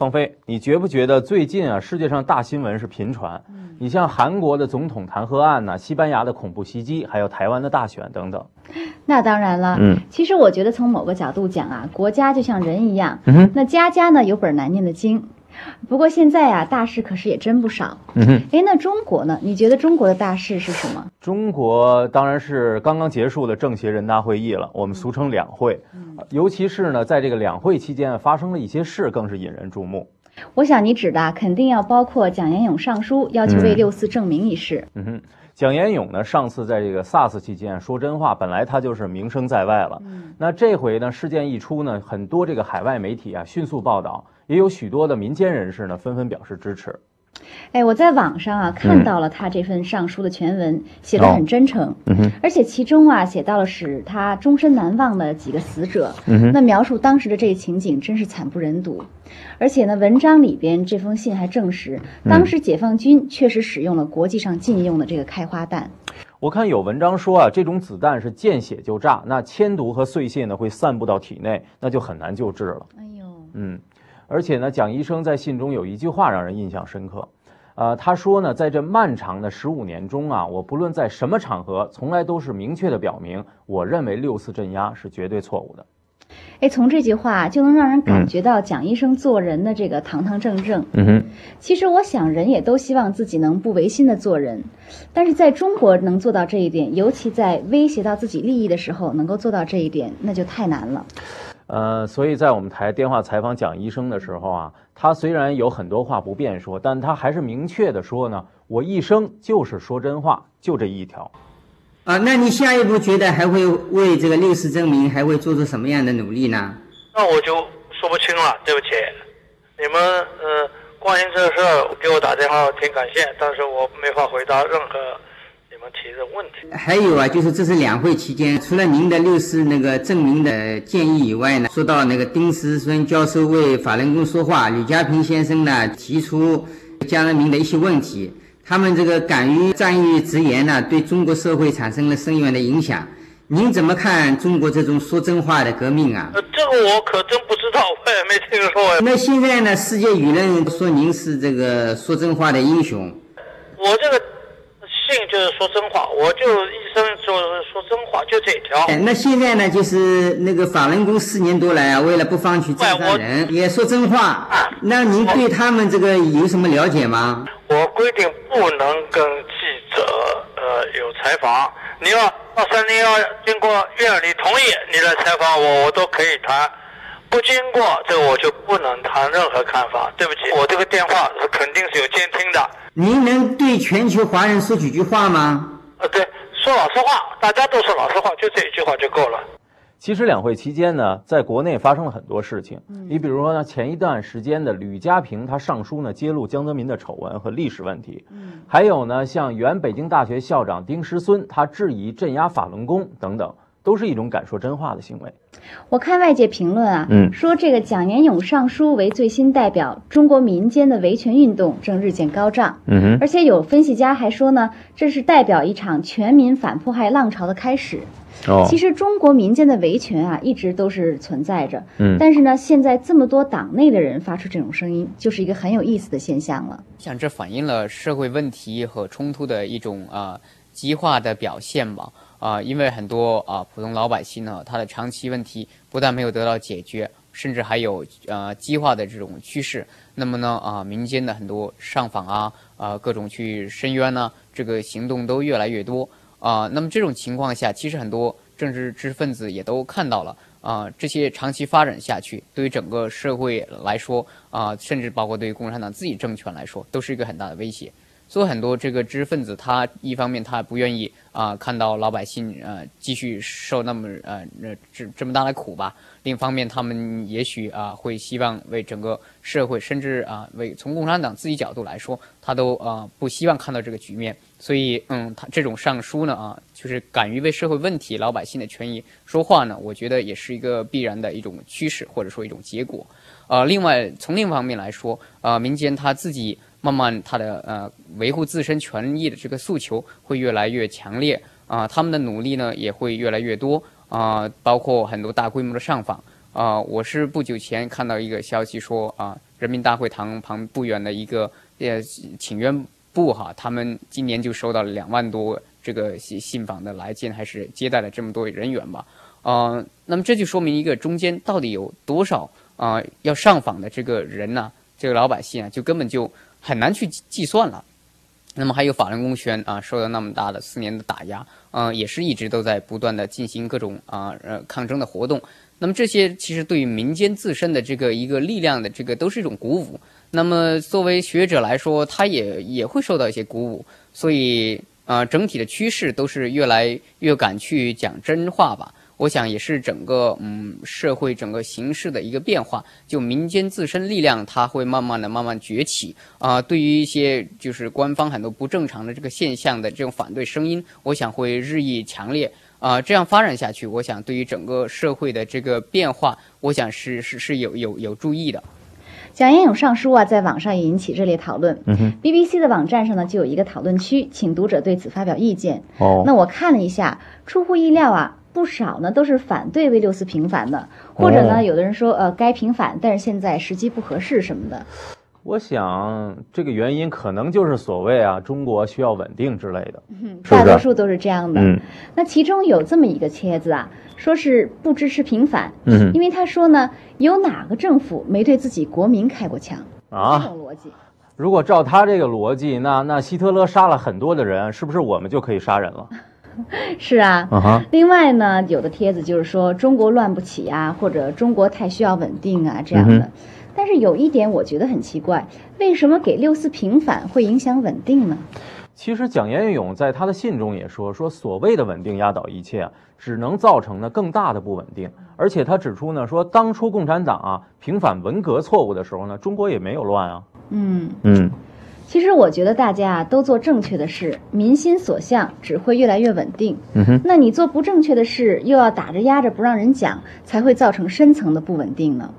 放飞，你觉不觉得最近啊，世界上大新闻是频传？你像韩国的总统弹劾案呢，西班牙的恐怖袭击，还有台湾的大选等等。 那当然了，其实我觉得从某个角度讲啊，国家就像人一样，那家家呢有本难念的经。不过现在啊，大事可是也真不少。那中国呢？你觉得中国的大事是什么？ 中国当然是刚刚结束的政协人大会议了，我们俗称两会。尤其是呢，在这个两会期间发生了一些事，更是引人注目。 我想你指的肯定要包括蒋延勇上书要求为6·4证明一事。 蒋延勇呢，上次在这个 SARS 期间说真话，本来他就是名声在外了。那这回呢，事件一出呢，很多这个海外媒体啊迅速报道，也有许多的民间人士呢纷纷表示支持。 我在网上啊看到了他这份上书的全文，写得很真诚，而且其中啊写到了使他终身难忘的几个死者，那描述当时的这个情景真是惨不忍睹。而且呢，文章里边这封信还证实，当时解放军确实使用了国际上禁用的这个开花弹。 我看有文章说啊，这种子弹是见血就炸，那铅毒和碎屑呢会散布到体内，那就很难救治了。而且呢，蒋医生在信中有一句话让人印象深刻，他说呢，在这漫长的15年中啊，我不论在什么场合，从来都是明确的表明，我认为6·4镇压是绝对错误的。 从这句话就能让人感觉到蒋医生做人的这个堂堂正正。其实我想人也都希望自己能不违心的做人，但是在中国能做到这一点，尤其在威胁到自己利益的时候能够做到这一点，那就太难了。 所以在我们台电话采访蒋医生的时候啊，他虽然有很多话不便说，但他还是明确的说呢，我一生就是说真话，就这一条。 那你下一步觉得还会为这个6·4证明还会做出什么样的努力呢？ 那我就说不清了，对不起。你们关心这个事儿，给我打电话挺感谢，但是我没法回答任何你们提的问题。 还有啊，就是这次两会期间，除了您的6·4那个证明的建议以外呢，说到那个丁石孙教授为法轮功说话，吕家平先生呢提出江泽民的一些问题，他们这个敢于赞誉直言呢，对中国社会产生了深远的影响。您怎么看中国这种说真话的革命啊？ 这个我可真不知道，我也没听说。 那现在呢，世界舆论说您是这个说真话的英雄。 我这个信就是说真话，我就一生就是说真话，就这条。 那现在呢，就是那个法轮功4年多来啊，为了不放弃正常人，也说真话。那您对他们这个有什么了解吗？ 我规定不能跟记者有采访，你要经过院里同意你来采访我，我都可以谈。不经过这个我就不能谈任何看法，对不起，我这个电话是肯定是有监听的。 您能对全球华人说几句话吗？ 对，说老实话，大家都说老实话，就这一句话就够了。 其实两会期间呢，在国内发生了很多事情。你比如说呢，前一段时间的吕家平他上书呢，揭露江泽民的丑闻和历史问题。还有呢，像原北京大学校长丁石孙他质疑镇压法轮功等等，都是一种敢说真话的行为。 我看外界评论啊，说这个蒋延勇上书为最新代表，中国民间的维权运动正日渐高涨。而且有分析家还说呢，这是代表一场全民反迫害浪潮的开始。其实中国民间的维权啊，一直都是存在着。但是呢，现在这么多党内的人发出这种声音，就是一个很有意思的现象了。 像这反映了社会问题和冲突的一种激化的表现吧。因为很多普通老百姓呢，他的长期问题不但没有得到解决，甚至还有激化的这种趋势。那么呢民间的很多上访各种去申冤呢，这个行动都越来越多。那么这种情况下，其实很多政治知识分子也都看到了这些长期发展下去，对于整个社会来说甚至包括对于共产党自己政权来说，都是一个很大的威胁。所以很多这个知识分子，他一方面他不愿意看到老百姓继续受那么这么大的苦吧，另一方面他们也许会希望为整个社会，甚至为从共产党自己角度来说，他都不希望看到这个局面。所以他这种上书呢就是敢于为社会问题、老百姓的权益说话呢，我觉得也是一个必然的一种趋势，或者说一种结果。另外从另一方面来说，民间他自己慢慢他的维护自身权益的这个诉求会越来越强烈他们的努力呢也会越来越多包括很多大规模的上访我是不久前看到一个消息说人民大会堂旁不远的一个请愿部哈，他们今年就收到了2万多这个信访的来信，还是接待了这么多人员吧。那么这就说明一个中间到底有多少要上访的这个人呢？这个老百姓啊，就根本就很难去计算了。那么还有法轮功学员受到那么大的4年的打压，也是一直都在不断的进行各种抗争的活动。那么这些其实对于民间自身的这个一个力量的这个都是一种鼓舞。那么作为学者来说，他也会受到一些鼓舞。所以整体的趋势都是越来越敢去讲真话吧。我想也是整个社会整个形势的一个变化，就民间自身力量它会慢慢崛起对于一些就是官方很多不正常的这个现象的这种反对声音，我想会日益强烈这样发展下去，我想对于整个社会的这个变化，我想是有注意的。 蒋延勇上书在网上也引起热烈讨论。BBC 的网站上呢就有一个讨论区，请读者对此发表意见。那我看了一下，出乎意料不少呢都是反对为6·4平反的，或者呢有的人说该平反，但是现在时机不合适什么的。 我想这个原因可能就是所谓中国需要稳定之类的， 大多数都是这样的。那其中有这么一个帖子说是不支持平反，因为他说呢，有哪个政府没对自己国民开过枪这种逻辑。 如果照他这个逻辑，那希特勒杀了很多的人，是不是我们就可以杀人了？ 是另外呢，有的帖子就是说中国乱不起或者中国太需要稳定这样的。但是有一点我觉得很奇怪，为什么给6·4平反会影响稳定呢？ 其实蒋延勇在他的信中也说所谓的稳定压倒一切只能造成呢更大的不稳定。而且他指出呢说，当初共产党平反文革错误的时候呢，中国也没有乱其实我觉得大家都做正确的事，民心所向，只会越来越稳定。那你做不正确的事，又要打着压着不让人讲，才会造成深层的不稳定呢。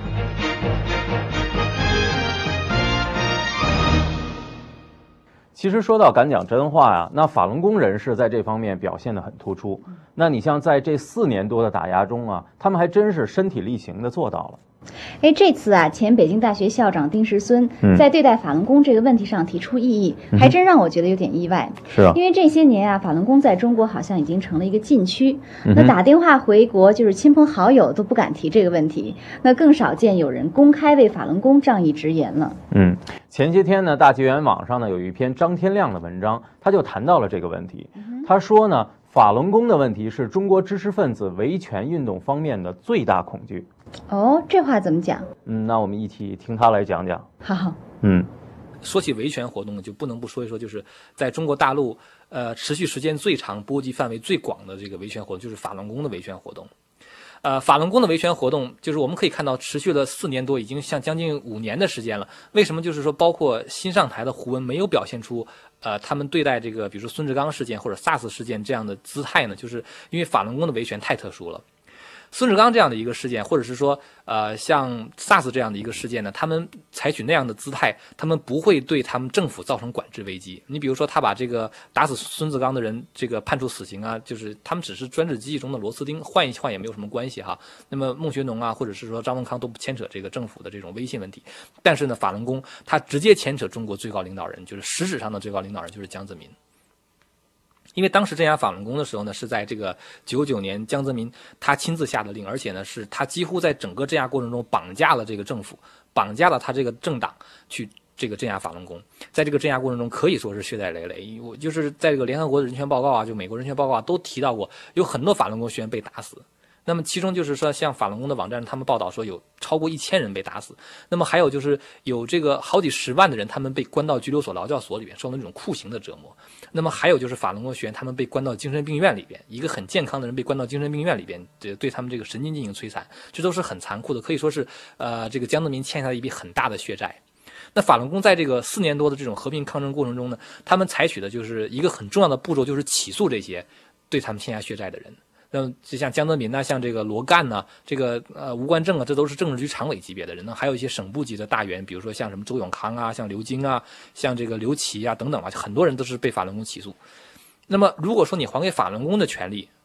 其实说到敢讲真话那法轮功人士在这方面表现得很突出。那你像在这4年多的打压中他们还真是身体力行地做到了。 这次前北京大学校长丁石孙在对待法轮功这个问题上提出异议，还真让我觉得有点意外。 是因为这些年法轮功在中国好像已经成了一个禁区，那打电话回国就是亲朋好友都不敢提这个问题，那更少见有人公开为法轮功仗义直言了。 前些天呢，大纪元网上呢有一篇张天亮的文章，他就谈到了这个问题。他说呢，法轮功的问题是中国知识分子维权运动方面的最大恐惧。 这话怎么讲？ 那我们一起听他来讲讲。 好。 说起维权活动呢，就不能不说一说，就是在中国大陆，持续时间最长、波及范围最广的这个维权活动，就是法轮功的维权活动。法轮功的维权活动，就是我们可以看到持续了4年多，已经将近5年的时间了。为什么就是说，包括新上台的胡文没有表现出他们对待这个，比如说孙志刚事件或者 SARS 事件这样的姿态呢？就是因为法轮功的维权太特殊了。孙志刚这样的一个事件，或者是说像 SARS 这样的一个事件呢，他们采取那样的姿态，他们不会对他们政府造成管制危机。你比如说，他把这个打死孙志刚的人这个判处死刑就是他们只是专制机器中的螺丝钉，换一换也没有什么关系那么孟学农或者是说张文康都不牵扯这个政府的这种威信问题。但是呢，法轮功他直接牵扯中国最高领导人，就是实质上的最高领导人就是江泽民。因为当时镇压法轮功的时候呢，是在这个99年，江泽民他亲自下的令，而且呢是他几乎在整个镇压过程中绑架了这个政府，绑架了他这个政党去这个镇压法轮功。在这个镇压过程中可以说是血债累累。我就是在这个联合国的人权报告就美国人权报告都提到过，有很多法轮功学员被打死。那么其中就是说，像法轮功的网站他们报道说有超过1000人被打死。那么还有就是有这个好几10万的人他们被关到拘留所、劳教所里边，受到那种酷刑的折磨。那么还有就是法轮功学员他们被关到精神病院里边，一个很健康的人被关到精神病院里边，对他们这个神经进行摧残，这都是很残酷的，可以说是这个江泽民欠下了一笔很大的血债。那法轮功在这个4年多的这种和平抗争过程中呢，他们采取的就是一个很重要的步骤，就是起诉这些对他们欠下血债的人。那就像江泽民像这个罗干这个吴冠正这都是政治局常委级别的人呢。还有一些省部级的大员，比如说像什么周永康像刘京像这个刘琦等等很多人都是被法轮功起诉。那么如果说你还给法轮功的权利，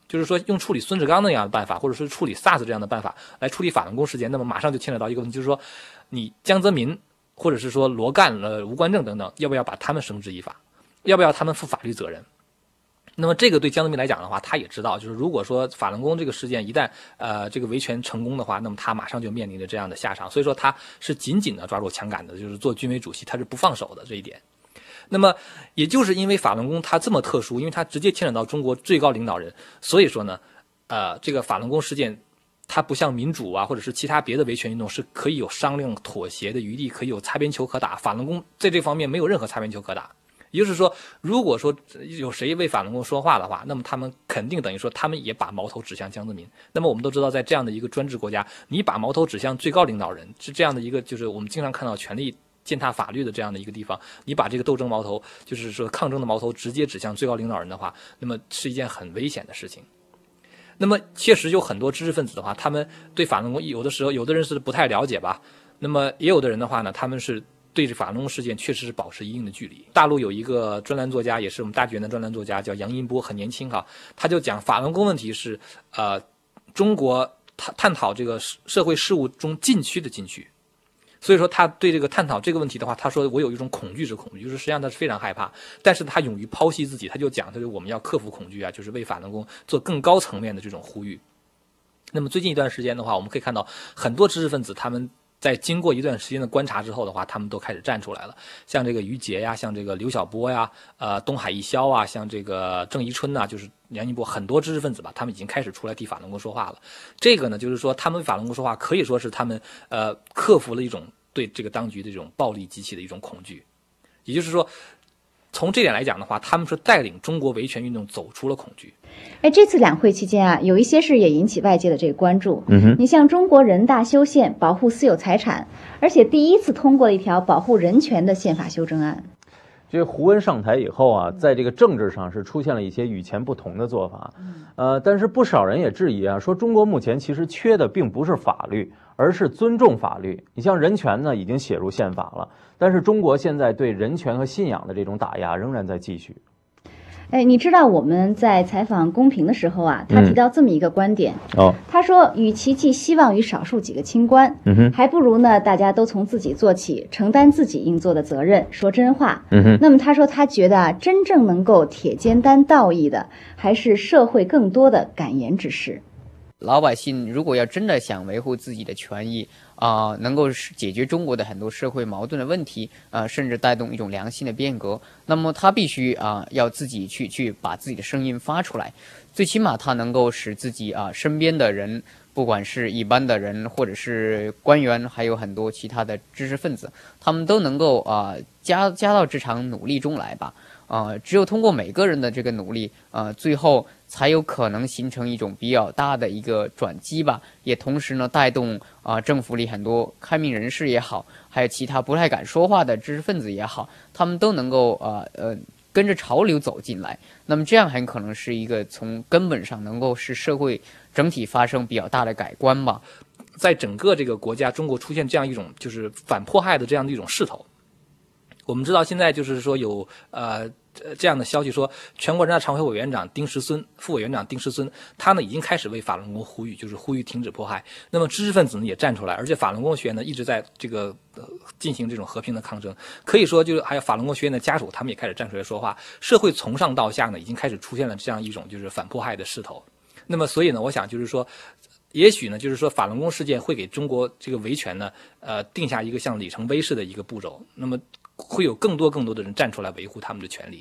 就是说用处理孙志刚那样的办法，或者是处理 SARS 这样的办法来处理法轮功事件，那么马上就牵扯到一个问题，就是说你江泽民或者是说罗干、吴冠正等等，要不要把他们绳之以法，要不要他们负法律责任？那么这个对江泽民来讲的话，他也知道，就是如果说法轮功这个事件一旦这个维权成功的话，那么他马上就面临着这样的下场，所以说他是紧紧的抓住枪杆的，就是做军委主席他是不放手的这一点。那么也就是因为法轮功它这么特殊，因为它直接牵扯到中国最高领导人，所以说呢，这个法轮功事件，它不像民主啊或者是其他别的维权运动是可以有商量妥协的余地，可以有擦边球可打。法轮功在这方面没有任何擦边球可打。也就是说，如果说有谁为法轮功说话的话，那么他们肯定等于说他们也把矛头指向江泽民。那么我们都知道，在这样的一个专制国家，你把矛头指向最高领导人，是这样的一个，就是我们经常看到权力践踏法律的这样的一个地方，你把这个斗争矛头，就是说抗争的矛头直接指向最高领导人的话，那么是一件很危险的事情。那么确实有很多知识分子的话，他们对法轮功有的时候有的人是不太了解吧，那么也有的人的话呢，他们是对这法轮功事件确实是保持一定的距离。大陆有一个专栏作家，也是我们大剧院的专栏作家，叫杨荫波，很年轻哈，他就讲法轮功问题是中国探讨这个社会事务中禁区的禁区。所以说他对这个探讨这个问题的话，他说我有一种恐惧之恐惧，就是实际上他是非常害怕，但是他勇于剖析自己，他就讲，他说我们要克服恐惧啊，就是为法轮功做更高层面的这种呼吁。那么最近一段时间的话，我们可以看到很多知识分子他们在经过一段时间的观察之后的话，他们都开始站出来了，像这个于杰呀，像这个刘晓波呀，东海一霄啊，像这个郑宜春呐，就是杨一波，很多知识分子吧，他们已经开始出来替法轮功说话了。这个呢，就是说他们为法轮功说话，可以说是他们克服了一种对这个当局的这种暴力激起的一种恐惧。也就是说，从这点来讲的话，他们是带领中国维权运动走出了恐惧。 这次两会期间啊，有一些事也引起外界的这个关注。你像中国人大修宪保护私有财产，而且第一次通过了一条保护人权的宪法修正案。 这胡温上台以后啊，在这个政治上是出现了一些与前不同的做法。但是不少人也质疑啊，说中国目前其实缺的并不是法律，而是尊重法律。你像人权呢，已经写入宪法了，但是中国现在对人权和信仰的这种打压仍然在继续。 你知道我们在采访公平的时候啊，他提到这么一个观点，他说与其寄希望于少数几个清官，还不如呢大家都从自己做起，承担自己应做的责任，说真话。那么他说他觉得啊，真正能够铁肩担道义的，还是社会更多的敢言之士。 老百姓如果要真的想维护自己的权益能够解决中国的很多社会矛盾的问题甚至带动一种良性的变革，那么他必须要自己去把自己的声音发出来，最起码他能够使自己身边的人，不管是一般的人或者是官员，还有很多其他的知识分子，他们都能够加到这场努力中来吧。只有通过每个人的这个努力，最后才有可能形成一种比较大的一个转机吧。也同时呢，带动政府里很多开明人士也好，还有其他不太敢说话的知识分子也好，他们都能够跟着潮流走进来。那么这样很可能是一个从根本上能够使社会整体发生比较大的改观吧。 在整个这个国家，中国出现这样一种就是反迫害的这样的一种势头。我们知道现在就是说有这样的消息说，全国人大常委会委员长丁石孙、副委员长丁石孙，他呢已经开始为法轮功呼吁，就是呼吁停止迫害。那么知识分子呢也站出来，而且法轮功学院呢一直在这个进行这种和平的抗争。可以说，就是还有法轮功学院的家属，他们也开始站出来说话。社会从上到下呢，已经开始出现了这样一种就是反迫害的势头。那么，所以呢，我想就是说，也许呢，就是说法轮功事件会给中国这个维权呢，定下一个像里程碑式的一个步骤。那么，会有更多的人站出来维护他们的权利。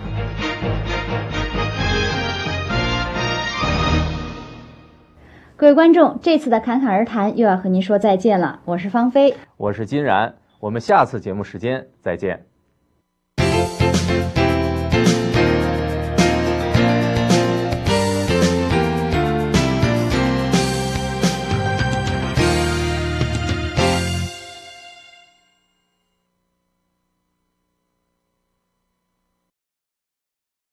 各位观众，这次的侃侃而谈又要和您说再见了，我是芳菲， 我是金然，我们下次节目时间再见。